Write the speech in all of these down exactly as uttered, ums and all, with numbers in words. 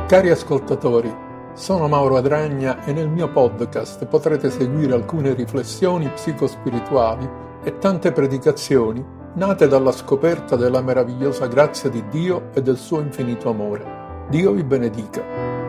Cari ascoltatori, sono Mauro Adragna e nel mio podcast potrete seguire alcune riflessioni psicospirituali e tante predicazioni nate dalla scoperta della meravigliosa grazia di Dio e del suo infinito amore. Dio vi benedica.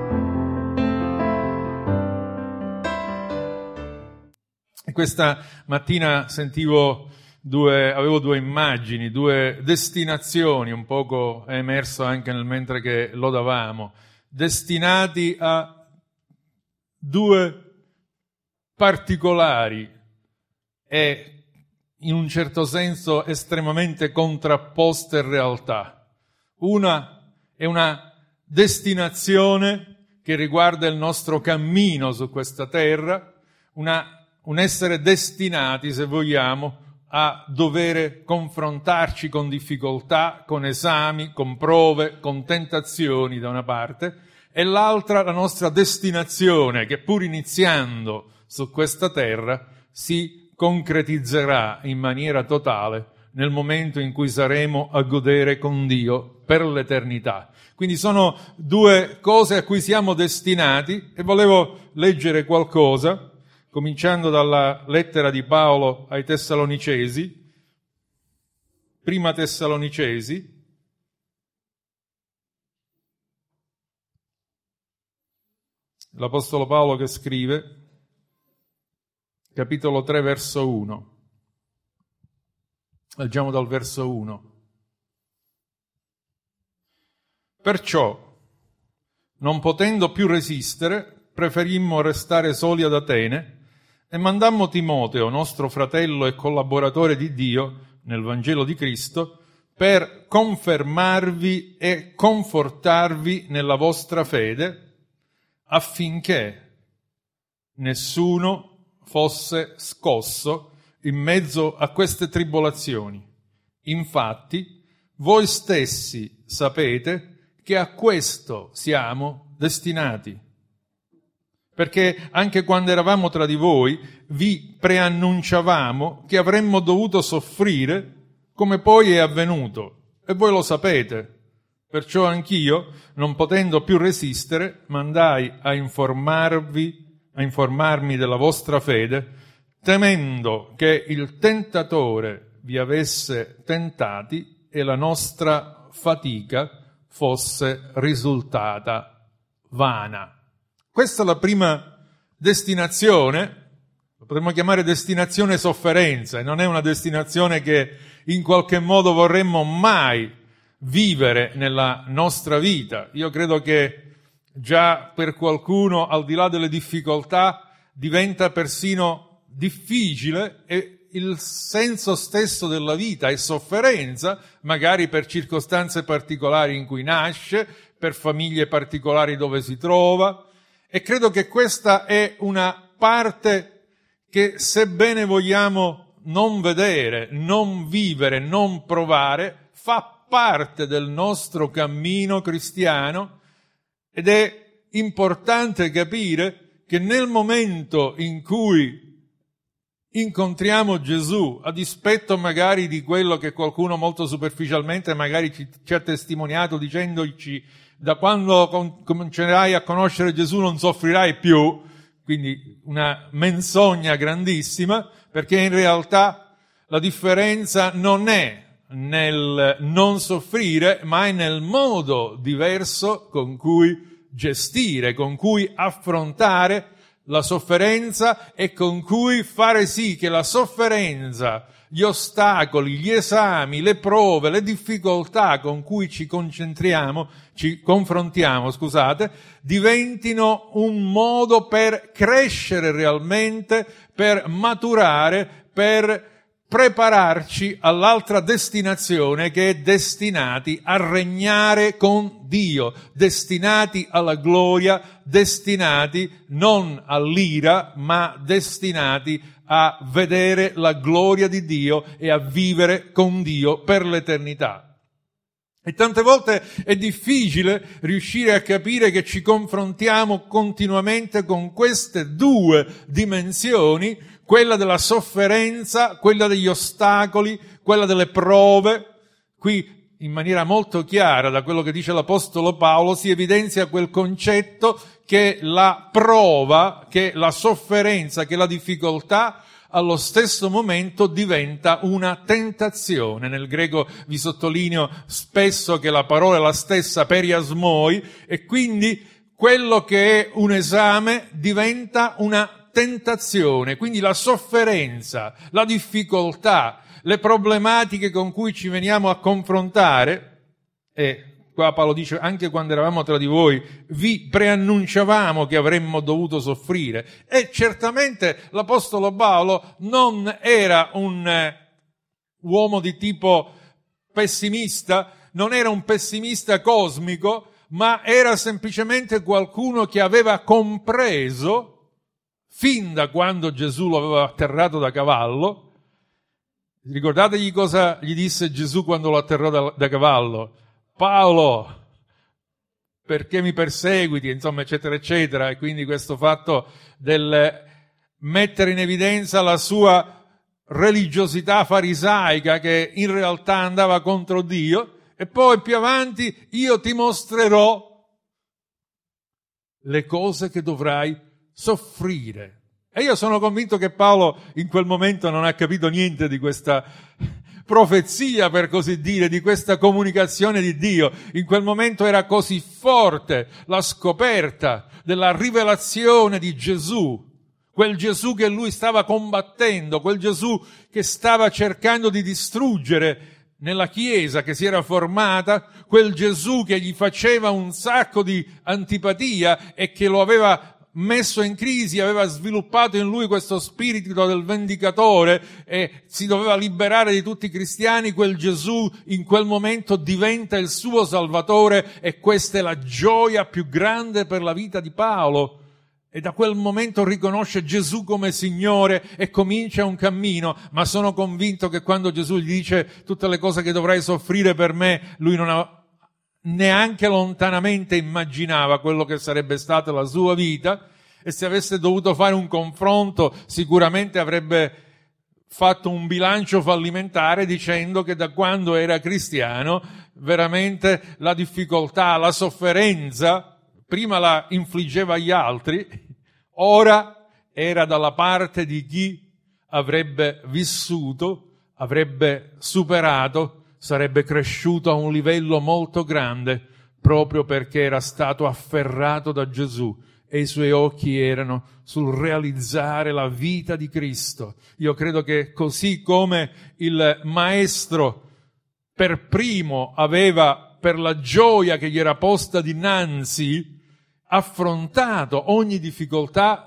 Questa mattina sentivo due, avevo due immagini, due destinazioni, un poco è emerso anche nel mentre che lodavamo, destinati a due particolari e in un certo senso estremamente contrapposte realtà. Una è una destinazione che riguarda il nostro cammino su questa terra, una un essere destinati, se vogliamo, a dover confrontarci con difficoltà, con esami, con prove, con tentazioni da una parte, e l'altra la nostra destinazione che pur iniziando su questa terra si concretizzerà in maniera totale nel momento in cui saremo a godere con Dio per l'eternità. Quindi sono due cose a cui siamo destinati e volevo leggere qualcosa cominciando dalla lettera di Paolo ai Tessalonicesi, prima Tessalonicesi, l'Apostolo Paolo che scrive, capitolo tre, verso uno. Leggiamo dal verso uno. Perciò, non potendo più resistere, preferimmo restare soli ad Atene, e mandammo Timoteo, nostro fratello e collaboratore di Dio nel Vangelo di Cristo, per confermarvi e confortarvi nella vostra fede, affinché nessuno fosse scosso in mezzo a queste tribolazioni. Infatti, voi stessi sapete che a questo siamo destinati. Perché anche quando eravamo tra di voi vi preannunciavamo che avremmo dovuto soffrire come poi è avvenuto, e voi lo sapete. Perciò anch'io, non potendo più resistere, mandai a informarvi, a informarmi della vostra fede, temendo che il tentatore vi avesse tentati e la nostra fatica fosse risultata vana. Questa è la prima destinazione, lo potremmo chiamare destinazione sofferenza, e non è una destinazione che in qualche modo vorremmo mai vivere nella nostra vita. Io credo che già per qualcuno, al di là delle difficoltà, diventa persino difficile e il senso stesso della vita è sofferenza, magari per circostanze particolari in cui nasce, per famiglie particolari dove si trova. E credo che questa è una parte che, sebbene vogliamo non vedere, non vivere, non provare, fa parte del nostro cammino cristiano, ed è importante capire che nel momento in cui incontriamo Gesù, a dispetto magari di quello che qualcuno molto superficialmente magari ci, ci ha testimoniato dicendoci: da quando com- comincerai a conoscere Gesù non soffrirai più, quindi una menzogna grandissima, perché in realtà la differenza non è nel non soffrire, ma è nel modo diverso con cui gestire, con cui affrontare la sofferenza e con cui fare sì che la sofferenza, gli ostacoli, gli esami, le prove, le difficoltà con cui ci concentriamo, ci confrontiamo, scusate, diventino un modo per crescere realmente, per maturare, per prepararci all'altra destinazione che è destinati a regnare con Dio, destinati alla gloria, destinati non all'ira, ma destinati a vedere la gloria di Dio e a vivere con Dio per l'eternità. E tante volte è difficile riuscire a capire che ci confrontiamo continuamente con queste due dimensioni, quella della sofferenza, quella degli ostacoli, quella delle prove. Qui in maniera molto chiara da quello che dice l'Apostolo Paolo, si evidenzia quel concetto che la prova, che la sofferenza, che la difficoltà allo stesso momento diventa una tentazione. Nel greco vi sottolineo spesso che la parola è la stessa, periasmoi, e quindi quello che è un esame diventa una tentazione. Quindi la sofferenza, la difficoltà, le problematiche con cui ci veniamo a confrontare, e qua Paolo dice anche quando eravamo tra di voi vi preannunciavamo che avremmo dovuto soffrire, e certamente l'Apostolo Paolo non era un eh, uomo di tipo pessimista, non era un pessimista cosmico, ma era semplicemente qualcuno che aveva compreso fin da quando Gesù lo aveva atterrato da cavallo. Ricordategli cosa gli disse Gesù quando lo atterrò da, da cavallo: Paolo, perché mi perseguiti, insomma, eccetera, eccetera. E quindi questo fatto del mettere in evidenza la sua religiosità farisaica, che in realtà andava contro Dio, e poi più avanti: io ti mostrerò le cose che dovrai soffrire. E io sono convinto che Paolo in quel momento non ha capito niente di questa profezia, per così dire, di questa comunicazione di Dio. In quel momento era così forte la scoperta della rivelazione di Gesù, quel Gesù che lui stava combattendo, quel Gesù che stava cercando di distruggere nella Chiesa che si era formata, quel Gesù che gli faceva un sacco di antipatia e che lo aveva messo in crisi, aveva sviluppato in lui questo spirito del vendicatore e si doveva liberare di tutti i cristiani. Quel Gesù in quel momento diventa il suo Salvatore, e questa è la gioia più grande per la vita di Paolo. E da quel momento riconosce Gesù come Signore e comincia un cammino, ma sono convinto che quando Gesù gli dice tutte le cose che dovrai soffrire per me, lui non ha neanche lontanamente immaginava quello che sarebbe stata la sua vita, e se avesse dovuto fare un confronto sicuramente avrebbe fatto un bilancio fallimentare dicendo che da quando era cristiano veramente la difficoltà, la sofferenza prima la infliggeva agli altri, ora era dalla parte di chi avrebbe vissuto, avrebbe superato, sarebbe cresciuto a un livello molto grande proprio perché era stato afferrato da Gesù e i suoi occhi erano sul realizzare la vita di Cristo. Io credo che così come il Maestro per primo aveva, per la gioia che gli era posta dinanzi, affrontato ogni difficoltà,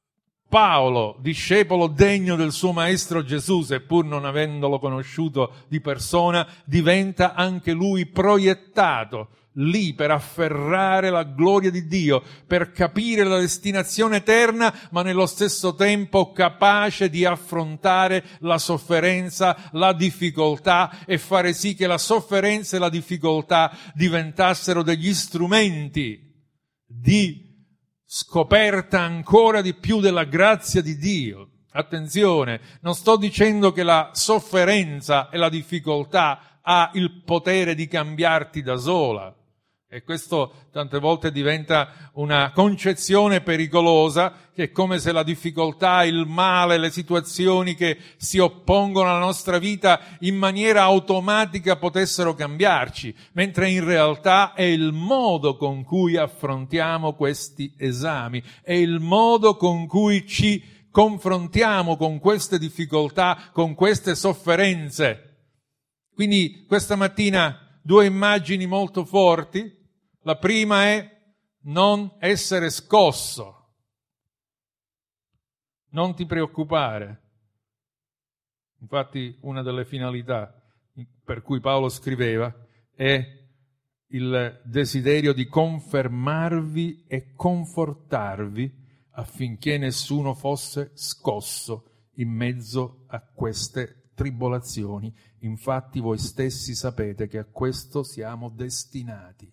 Paolo, discepolo degno del suo maestro Gesù, seppur non avendolo conosciuto di persona, diventa anche lui proiettato lì per afferrare la gloria di Dio, per capire la destinazione eterna, ma nello stesso tempo capace di affrontare la sofferenza, la difficoltà, e fare sì che la sofferenza e la difficoltà diventassero degli strumenti di scoperta ancora di più della grazia di Dio. Attenzione, non sto dicendo che la sofferenza e la difficoltà ha il potere di cambiarti da sola, e questo tante volte diventa una concezione pericolosa, che è come se la difficoltà, il male, le situazioni che si oppongono alla nostra vita in maniera automatica potessero cambiarci, mentre in realtà è il modo con cui affrontiamo questi esami, è il modo con cui ci confrontiamo con queste difficoltà, con queste sofferenze. Quindi questa mattina due immagini molto forti. La prima è non essere scosso, non ti preoccupare. Infatti una delle finalità per cui Paolo scriveva è il desiderio di confermarvi e confortarvi affinché nessuno fosse scosso in mezzo a queste tribolazioni. Infatti voi stessi sapete che a questo siamo destinati.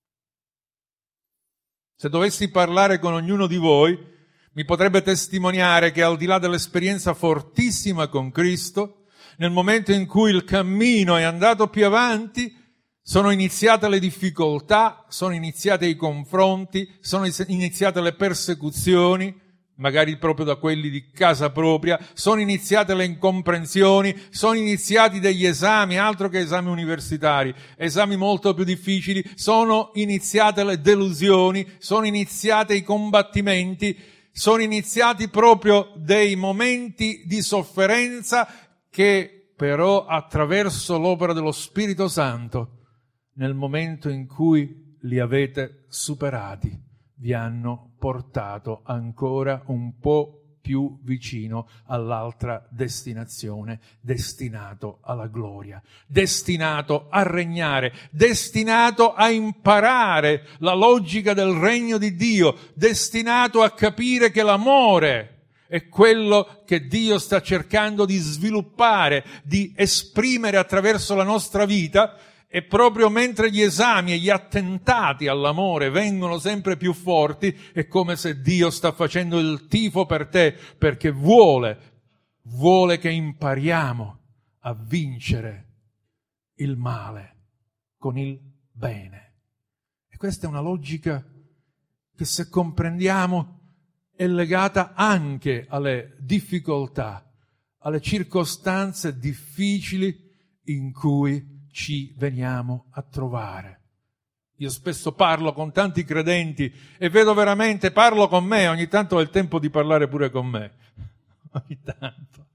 Se dovessi parlare con ognuno di voi, mi potrebbe testimoniare che al di là dell'esperienza fortissima con Cristo, nel momento in cui il cammino è andato più avanti, sono iniziate le difficoltà, sono iniziati i confronti, sono iniziate le persecuzioni, magari proprio da quelli di casa propria, sono iniziate le incomprensioni, sono iniziati degli esami, altro che esami universitari, esami molto più difficili, sono iniziate le delusioni, sono iniziati i combattimenti, sono iniziati proprio dei momenti di sofferenza che però attraverso l'opera dello Spirito Santo, nel momento in cui li avete superati, vi hanno portato ancora un po' più vicino all'altra destinazione, destinato alla gloria, destinato a regnare, destinato a imparare la logica del regno di Dio, destinato a capire che l'amore è quello che Dio sta cercando di sviluppare, di esprimere attraverso la nostra vita. E proprio mentre gli esami e gli attentati all'amore vengono sempre più forti, è come se Dio sta facendo il tifo per te, perché vuole, vuole che impariamo a vincere il male con il bene. E questa è una logica che, se comprendiamo, è legata anche alle difficoltà, alle circostanze difficili in cui ci veniamo a trovare. Io spesso parlo con tanti credenti e vedo veramente, parlo con me, ogni tanto ho il tempo di parlare pure con me, ogni tanto.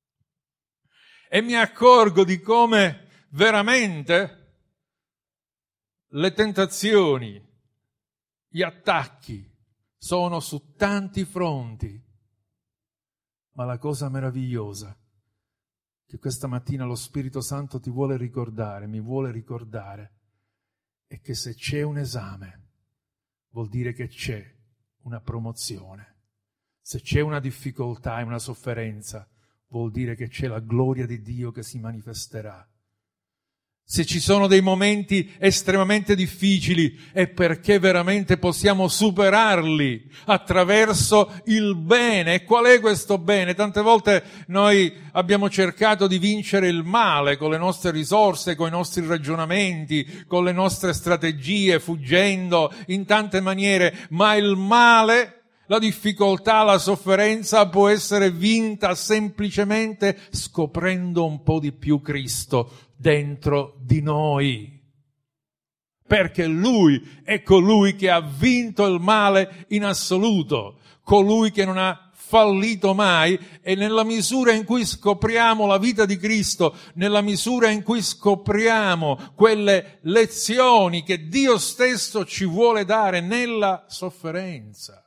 E mi accorgo di come veramente le tentazioni, gli attacchi sono su tanti fronti. Ma la cosa meravigliosa che questa mattina lo Spirito Santo ti vuole ricordare, mi vuole ricordare, è che se c'è un esame, vuol dire che c'è una promozione. Se c'è una difficoltà e una sofferenza, vuol dire che c'è la gloria di Dio che si manifesterà. Se ci sono dei momenti estremamente difficili, è perché veramente possiamo superarli attraverso il bene. E qual è questo bene? Tante volte noi abbiamo cercato di vincere il male con le nostre risorse, con i nostri ragionamenti, con le nostre strategie, fuggendo in tante maniere, ma il male, la difficoltà, la sofferenza può essere vinta semplicemente scoprendo un po' di più Cristo dentro di noi, perché Lui è colui che ha vinto il male in assoluto, colui che non ha fallito mai. E nella misura in cui scopriamo la vita di Cristo, nella misura in cui scopriamo quelle lezioni che Dio stesso ci vuole dare nella sofferenza.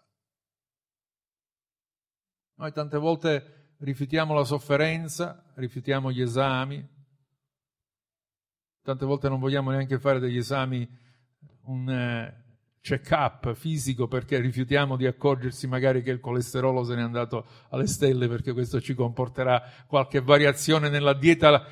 Noi tante volte rifiutiamo la sofferenza, rifiutiamo gli esami. Tante volte non vogliamo neanche fare degli esami, un eh, check-up fisico, perché rifiutiamo di accorgersi magari che il colesterolo se n'è andato alle stelle, perché questo ci comporterà qualche variazione nella dieta.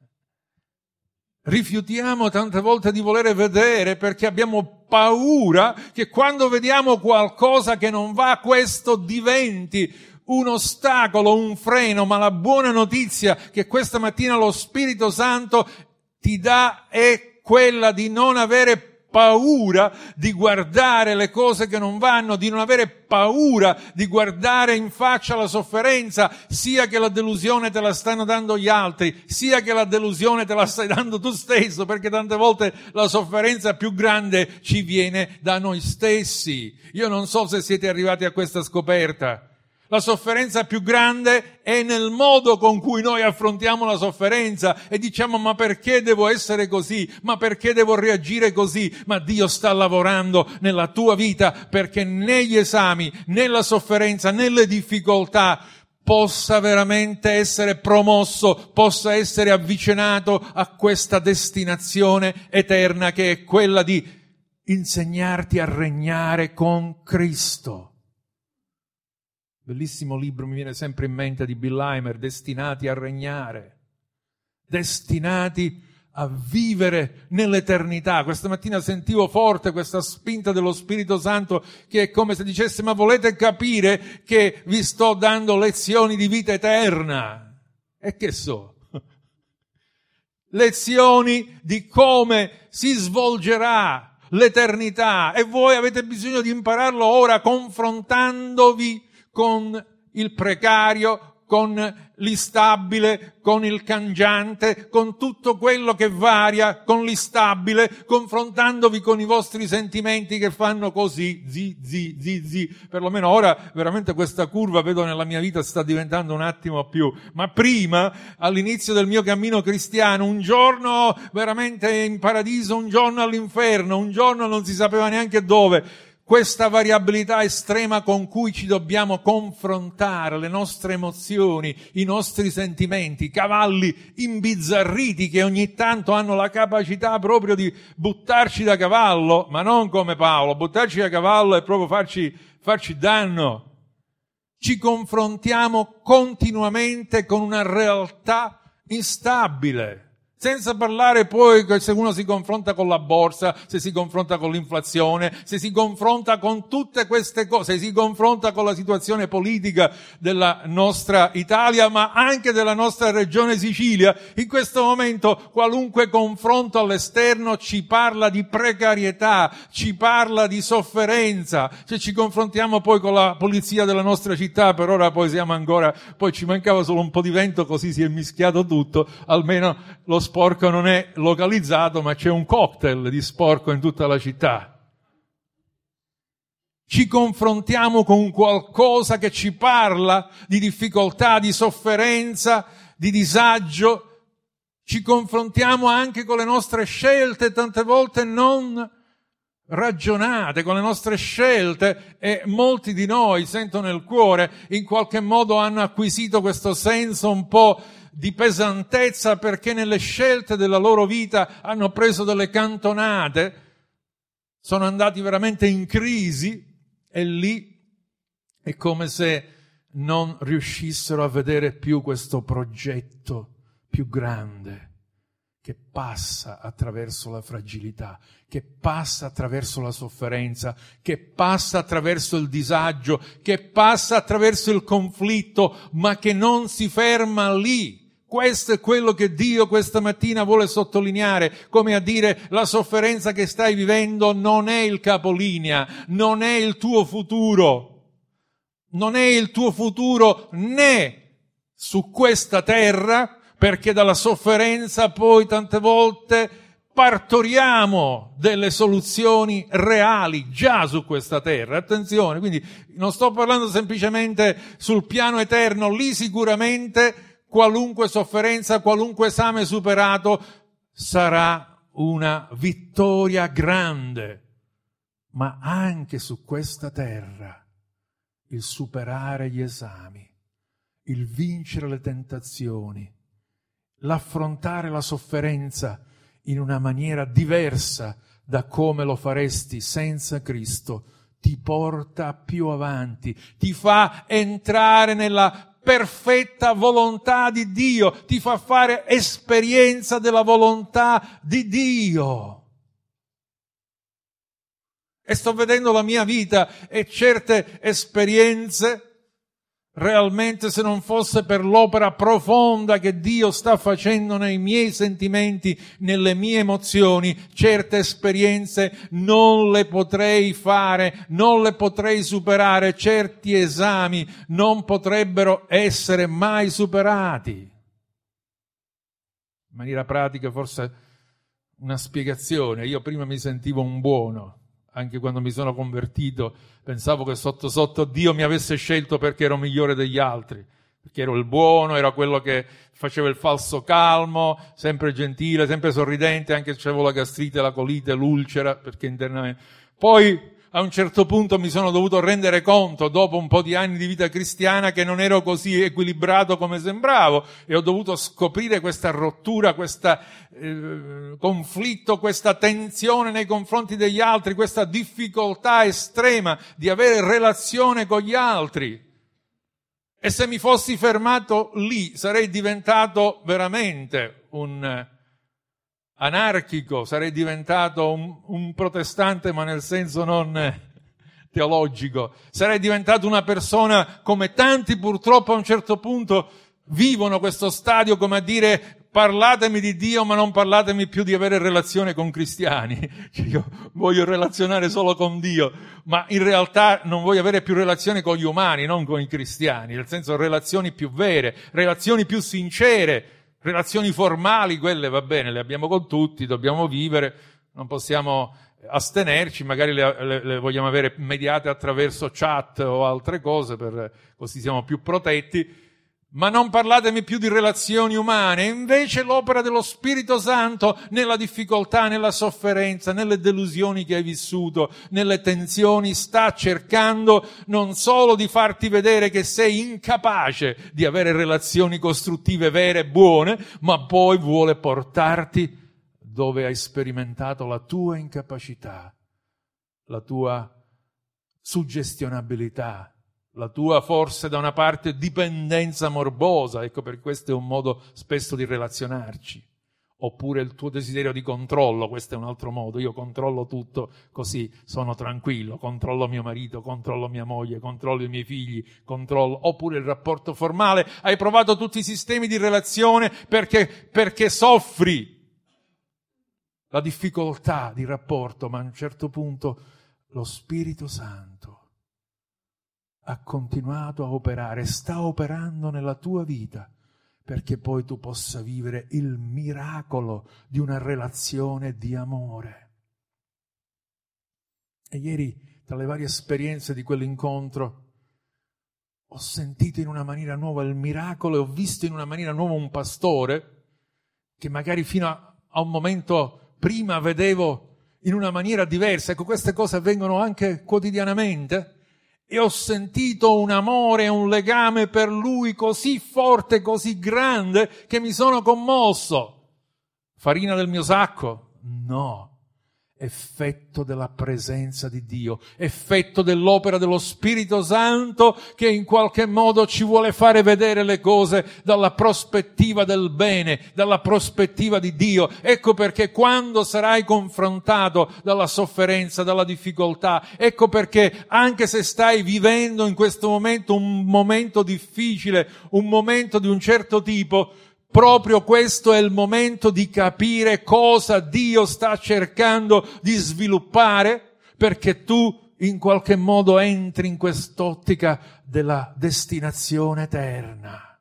Rifiutiamo tante volte di volere vedere perché abbiamo paura che quando vediamo qualcosa che non va, questo diventi un ostacolo, un freno. Ma la buona notizia che questa mattina lo Spirito Santo ti dà è quella di non avere paura di guardare le cose che non vanno, di non avere paura di guardare in faccia la sofferenza, sia che la delusione te la stanno dando gli altri, sia che la delusione te la stai dando tu stesso, perché tante volte la sofferenza più grande ci viene da noi stessi. Io non so se siete arrivati a questa scoperta. La sofferenza più grande è nel modo con cui noi affrontiamo la sofferenza e diciamo: ma perché devo essere così? Ma perché devo reagire così? Ma Dio sta lavorando nella tua vita perché negli esami, nella sofferenza, nelle difficoltà possa veramente essere promosso, possa essere avvicinato a questa destinazione eterna che è quella di insegnarti a regnare con Cristo. Bellissimo libro, mi viene sempre in mente, di Bill Heimer, Destinati a regnare, destinati a vivere nell'eternità. Questa mattina sentivo forte questa spinta dello Spirito Santo che è come se dicesse: ma volete capire che vi sto dando lezioni di vita eterna? E che so? lezioni di come si svolgerà l'eternità, e voi avete bisogno di impararlo ora, confrontandovi con il precario, con l'instabile, con il cangiante, con tutto quello che varia, con l'instabile, confrontandovi con i vostri sentimenti che fanno così, zi, zi, zi, zi. Perlomeno ora veramente questa curva, vedo nella mia vita, sta diventando un attimo più. Ma prima, all'inizio del mio cammino cristiano, un giorno veramente in paradiso, un giorno all'inferno, un giorno non si sapeva neanche dove. Questa variabilità estrema con cui ci dobbiamo confrontare, le nostre emozioni, i nostri sentimenti, cavalli imbizzarriti che ogni tanto hanno la capacità proprio di buttarci da cavallo, ma non come Paolo, buttarci da cavallo è proprio farci, farci danno. Ci confrontiamo continuamente con una realtà instabile. Senza parlare poi che se uno si confronta con la borsa, se si confronta con l'inflazione, se si confronta con tutte queste cose, se si confronta con la situazione politica della nostra Italia, ma anche della nostra regione Sicilia. In questo momento qualunque confronto all'esterno ci parla di precarietà, ci parla di sofferenza. Se ci confrontiamo poi con la polizia della nostra città, per ora poi siamo ancora, poi ci mancava solo un po' di vento, così si è mischiato tutto, almeno lo sporco non è localizzato, ma c'è un cocktail di sporco in tutta la città. Ci confrontiamo con qualcosa che ci parla di difficoltà, di sofferenza, di disagio. Ci confrontiamo anche con le nostre scelte, tante volte non ragionate, con le nostre scelte, e molti di noi, sento nel cuore, in qualche modo hanno acquisito questo senso un po' di pesantezza perché nelle scelte della loro vita hanno preso delle cantonate, sono andati veramente in crisi, e lì è come se non riuscissero a vedere più questo progetto più grande che passa attraverso la fragilità, che passa attraverso la sofferenza, che passa attraverso il disagio, che passa attraverso il conflitto, ma che non si ferma lì. Questo è quello che Dio questa mattina vuole sottolineare, come a dire: la sofferenza che stai vivendo non è il capolinea, non è il tuo futuro, non è il tuo futuro né su questa terra, perché dalla sofferenza poi tante volte partoriamo delle soluzioni reali già su questa terra. Attenzione, quindi non sto parlando semplicemente sul piano eterno, lì sicuramente qualunque sofferenza, qualunque esame superato sarà una vittoria grande, ma anche su questa terra il superare gli esami, il vincere le tentazioni, l'affrontare la sofferenza in una maniera diversa da come lo faresti senza Cristo, ti porta più avanti, ti fa entrare nella perfetta volontà di Dio, ti fa fare esperienza della volontà di Dio. E sto vedendo la mia vita e certe esperienze, realmente, se non fosse per l'opera profonda che Dio sta facendo nei miei sentimenti, nelle mie emozioni, certe esperienze non le potrei fare, non le potrei superare, certi esami non potrebbero essere mai superati. In maniera pratica, forse una spiegazione: io prima mi sentivo un buono, anche quando mi sono convertito pensavo che sotto sotto Dio mi avesse scelto perché ero migliore degli altri, perché ero il buono, ero quello che faceva il falso calmo, sempre gentile, sempre sorridente, anche se avevo la gastrite, la colite, l'ulcera, perché internamente. Poi a un certo punto mi sono dovuto rendere conto, dopo un po' di anni di vita cristiana, che non ero così equilibrato come sembravo, e ho dovuto scoprire questa rottura, questo eh, conflitto, questa tensione nei confronti degli altri, questa difficoltà estrema di avere relazione con gli altri. E se mi fossi fermato lì sarei diventato veramente un anarchico, sarei diventato un, un protestante, ma nel senso non teologico. Sarei diventato una persona come tanti purtroppo a un certo punto vivono questo stadio, come a dire: parlatemi di Dio ma non parlatemi più di avere relazione con cristiani. Cioè, io voglio relazionare solo con Dio, ma in realtà non voglio avere più relazione con gli umani, non con i cristiani, nel senso relazioni più vere, relazioni più sincere, relazioni formali, quelle va bene, le abbiamo con tutti, dobbiamo vivere, non possiamo astenerci, magari le, le, le vogliamo avere mediate attraverso chat o altre cose, per, così siamo più protetti, ma non parlatemi più di relazioni umane. Invece l'opera dello Spirito Santo nella difficoltà, nella sofferenza, nelle delusioni che hai vissuto, nelle tensioni, sta cercando non solo di farti vedere che sei incapace di avere relazioni costruttive vere e buone, ma poi vuole portarti dove hai sperimentato la tua incapacità, la tua suggestionabilità, la tua forse da una parte dipendenza morbosa, ecco per questo è un modo spesso di relazionarci, oppure il tuo desiderio di controllo, questo è un altro modo, io controllo tutto così sono tranquillo, controllo mio marito, controllo mia moglie, controllo i miei figli, controllo, oppure il rapporto formale, hai provato tutti i sistemi di relazione perché, perché soffri la difficoltà di rapporto, ma a un certo punto lo Spirito Santo ha continuato a operare, sta operando nella tua vita, perché poi tu possa vivere il miracolo di una relazione di amore. E ieri, tra le varie esperienze di quell'incontro, ho sentito in una maniera nuova il miracolo e ho visto in una maniera nuova un pastore che magari fino a, a un momento prima vedevo in una maniera diversa. Ecco, queste cose avvengono anche quotidianamente. E ho sentito un amore e un legame per lui così forte, così grande, che mi sono commosso. Farina del mio sacco? No. Effetto della presenza di Dio, effetto dell'opera dello Spirito Santo che in qualche modo ci vuole fare vedere le cose dalla prospettiva del bene, dalla prospettiva di Dio. Ecco perché quando sarai confrontato dalla sofferenza, dalla difficoltà, ecco perché anche se stai vivendo in questo momento un momento difficile, un momento di un certo tipo, proprio questo è il momento di capire cosa Dio sta cercando di sviluppare, perché tu in qualche modo entri in quest'ottica della destinazione eterna.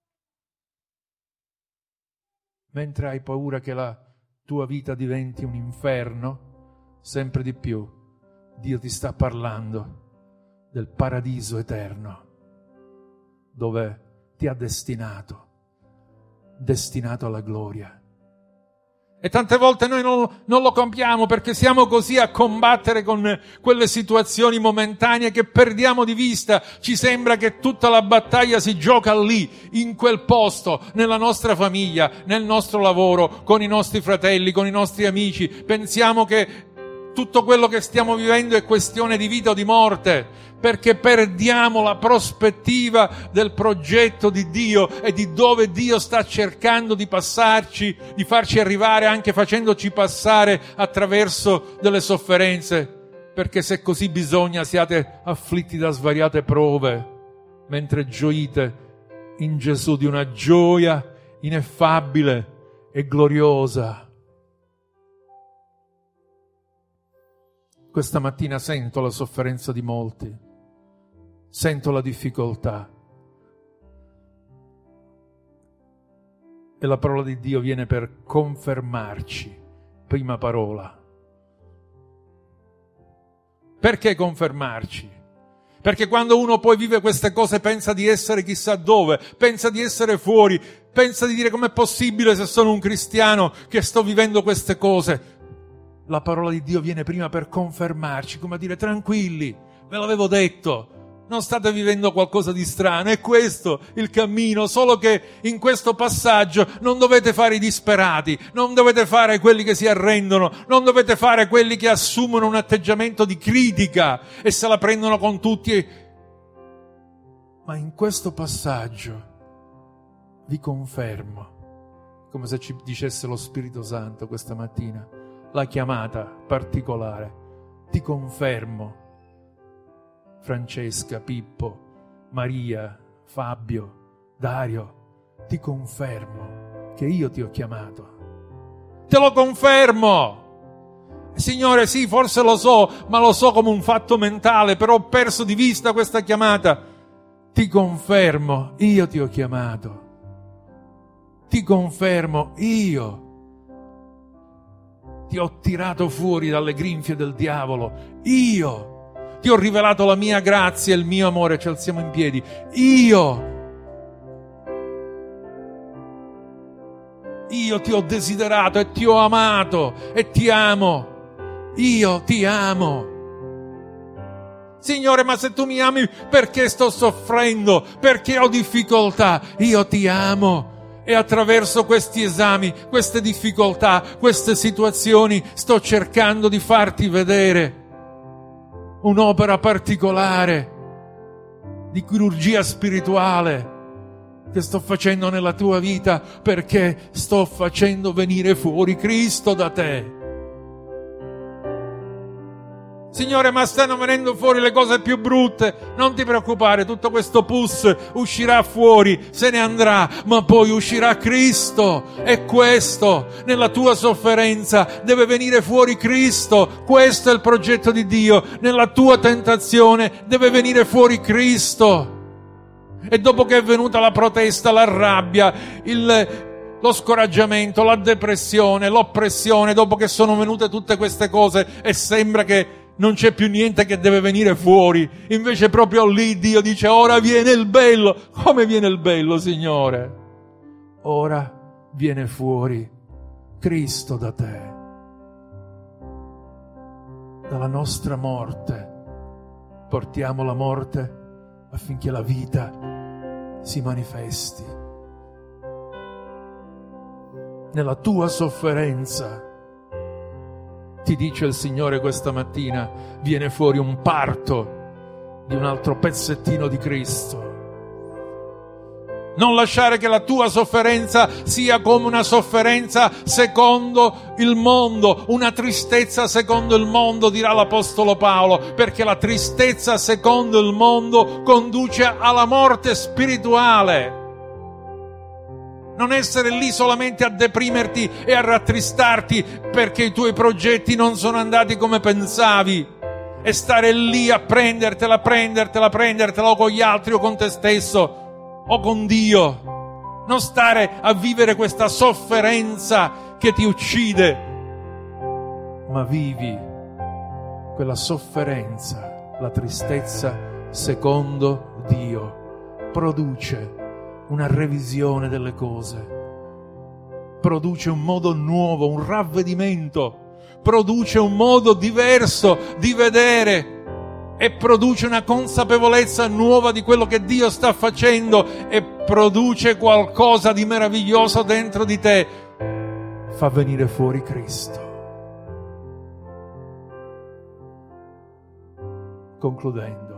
Mentre hai paura che la tua vita diventi un inferno, sempre di più Dio ti sta parlando del paradiso eterno, dove ti ha destinato. destinato alla gloria. E tante volte noi non, non lo compiamo perché siamo così a combattere con quelle situazioni momentanee che perdiamo di vista. Ci sembra che tutta la battaglia si gioca lì, in quel posto, nella nostra famiglia, nel nostro lavoro, con i nostri fratelli, con i nostri amici. Pensiamo che tutto quello che stiamo vivendo è questione di vita o di morte, perché perdiamo la prospettiva del progetto di Dio e di dove Dio sta cercando di passarci, di farci arrivare, anche facendoci passare attraverso delle sofferenze, perché se così bisogna siate afflitti da svariate prove, mentre gioite in Gesù di una gioia ineffabile e gloriosa. Questa mattina sento la sofferenza di molti, sento la difficoltà e la parola di Dio viene per confermarci, prima parola. Perché confermarci? Perché quando uno poi vive queste cose pensa di essere chissà dove, pensa di essere fuori, pensa di dire com'è possibile se sono un cristiano che sto vivendo queste cose. La parola di Dio viene prima per confermarci, come a dire tranquilli, ve l'avevo detto, non state vivendo qualcosa di strano, è questo il cammino, solo che in questo passaggio non dovete fare i disperati, non dovete fare quelli che si arrendono, non dovete fare quelli che assumono un atteggiamento di critica e se la prendono con tutti. Ma in questo passaggio vi confermo, come se ci dicesse lo Spirito Santo questa mattina, la chiamata particolare, ti confermo, Francesca, Pippo, Maria, Fabio, Dario, ti confermo che io ti ho chiamato. Te lo confermo. Signore, sì, forse lo so, ma lo so come un fatto mentale, però ho perso di vista questa chiamata. Ti confermo, io ti ho chiamato. Ti confermo, io ti ho tirato fuori dalle grinfie del diavolo. Io ti ho rivelato la mia grazia e il mio amore. Ci alziamo in piedi. Io Io ti ho desiderato e ti ho amato e ti amo. Io ti amo. Signore, ma se tu mi ami, perché sto soffrendo? Perché ho difficoltà? Io ti amo. E attraverso questi esami, queste difficoltà, queste situazioni, sto cercando di farti vedere un'opera particolare di chirurgia spirituale che sto facendo nella tua vita, perché sto facendo venire fuori Cristo da te. Signore, ma stanno venendo fuori le cose più brutte. Non ti preoccupare, tutto questo pus uscirà fuori, se ne andrà, ma poi uscirà Cristo. E questo, nella tua sofferenza, deve venire fuori Cristo. Questo è il progetto di Dio. Nella tua tentazione deve venire fuori Cristo. E dopo che è venuta la protesta, la rabbia, il, lo scoraggiamento, la depressione, l'oppressione, dopo che sono venute tutte queste cose e sembra che non c'è più niente che deve venire fuori, invece proprio lì Dio dice: ora viene il bello. Come viene il bello, Signore? Ora viene fuori Cristo da te. Dalla nostra morte portiamo la morte affinché la vita si manifesti. Nella tua sofferenza, ti dice il Signore questa mattina, viene fuori un parto di un altro pezzettino di Cristo. Non lasciare che la tua sofferenza sia come una sofferenza secondo il mondo, una tristezza secondo il mondo, dirà l'Apostolo Paolo, perché la tristezza secondo il mondo conduce alla morte spirituale. Non essere lì solamente a deprimerti e a rattristarti perché i tuoi progetti non sono andati come pensavi, e stare lì a prendertela, prendertela, prendertela o con gli altri o con te stesso o con Dio. Non stare a vivere questa sofferenza che ti uccide, ma vivi quella sofferenza, la tristezza secondo Dio. Produce una revisione delle cose, produce un modo nuovo, un ravvedimento, produce un modo diverso di vedere e produce una consapevolezza nuova di quello che Dio sta facendo e produce qualcosa di meraviglioso dentro di te. Fa venire fuori Cristo. Concludendo,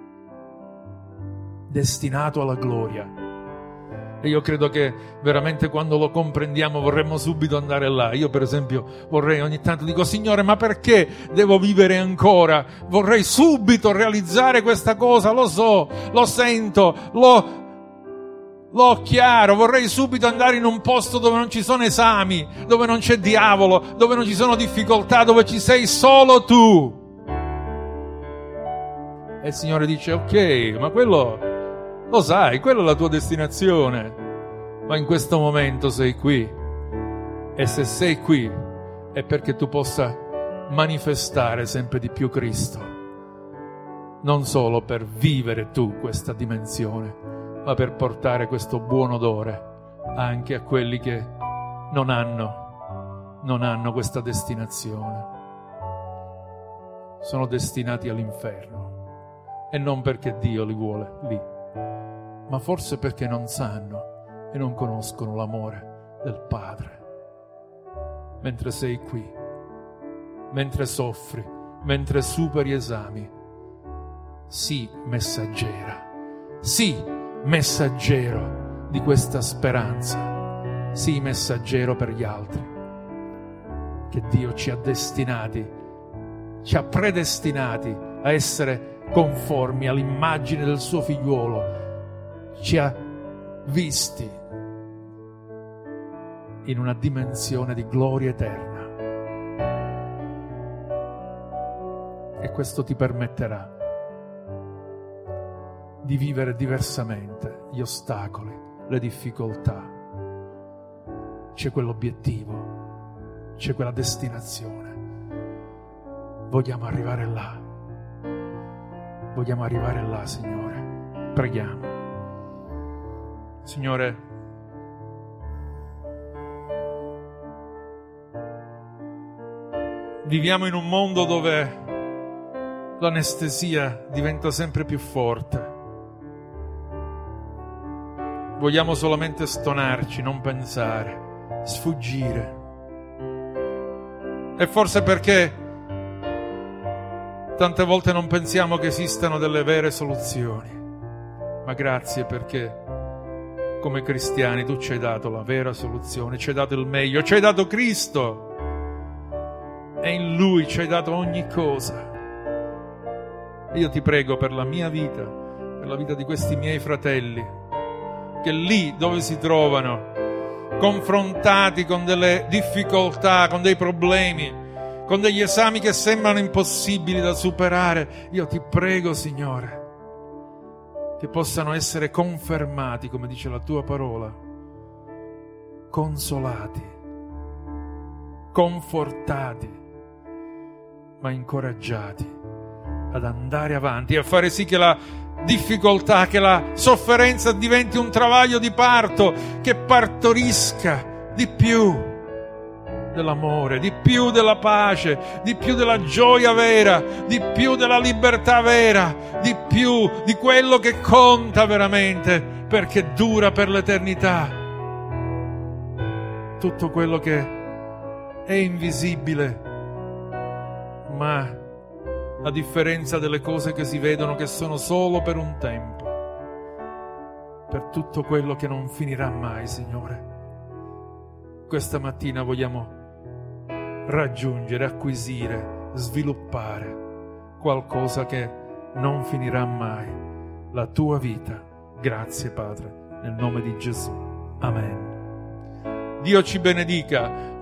destinato alla gloria. E io credo che veramente quando lo comprendiamo vorremmo subito andare là. Io per esempio vorrei ogni tanto, dico: Signore, ma perché devo vivere ancora? Vorrei subito realizzare questa cosa, lo so, lo sento, lo, lo chiaro, vorrei subito andare in un posto dove non ci sono esami, dove non c'è diavolo, dove non ci sono difficoltà, dove ci sei solo tu. E il Signore dice: ok, ma quello... lo sai, quella è la tua destinazione, ma in questo momento sei qui, e se sei qui è perché tu possa manifestare sempre di più Cristo, non solo per vivere tu questa dimensione, ma per portare questo buon odore anche a quelli che non hanno, non hanno questa destinazione, sono destinati all'inferno, e non perché Dio li vuole lì, ma forse perché non sanno e non conoscono l'amore del Padre. Mentre sei qui, mentre soffri, mentre superi esami, sii messaggera, sii messaggero di questa speranza, sii messaggero per gli altri, che Dio ci ha destinati, ci ha predestinati a essere conformi all'immagine del suo figliuolo, ci ha visti in una dimensione di gloria eterna. E questo ti permetterà di vivere diversamente gli ostacoli, le difficoltà. C'è quell'obiettivo, c'è quella destinazione. Vogliamo arrivare là. Vogliamo arrivare là, Signore. Preghiamo. Signore, viviamo in un mondo dove l'anestesia diventa sempre più forte. Vogliamo solamente stonarci, non pensare, sfuggire. E forse perché tante volte non pensiamo che esistano delle vere soluzioni. Ma grazie perché come cristiani tu ci hai dato la vera soluzione, ci hai dato il meglio, ci hai dato Cristo. E in Lui ci hai dato ogni cosa. E io ti prego per la mia vita, per la vita di questi miei fratelli, che lì dove si trovano, confrontati con delle difficoltà, con dei problemi, con degli esami che sembrano impossibili da superare, io ti prego, Signore, che possano essere confermati, come dice la tua parola, consolati, confortati, ma incoraggiati ad andare avanti e a fare sì che la difficoltà, che la sofferenza diventi un travaglio di parto, che partorisca di più dell'amore, di più della pace, di più della gioia vera, di più della libertà vera, di più di quello che conta veramente, perché dura per l'eternità. Tutto quello che è invisibile, ma a differenza delle cose che si vedono, che sono solo per un tempo, per tutto quello che non finirà mai, Signore, questa mattina vogliamo raggiungere, acquisire, sviluppare qualcosa che non finirà mai, la tua vita. Grazie, Padre, nel nome di Gesù. Amen. Dio ci benedica.